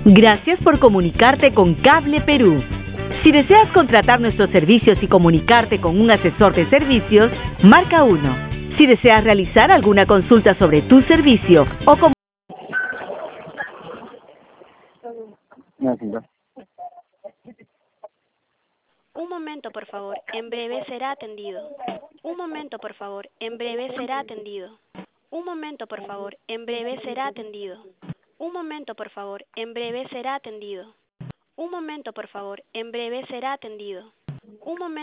Gracias por comunicarte con Cable Perú. Si deseas contratar nuestros servicios y comunicarte con un asesor de servicios, marca 1. Si deseas realizar alguna consulta sobre tu servicio o Un momento, por favor. En breve será atendido. Un momento, por favor. En breve será atendido. Un momento, por favor. En breve será atendido. Un momento, por favor. En breve será atendido. Un momento, por favor. En breve será atendido. Un momento.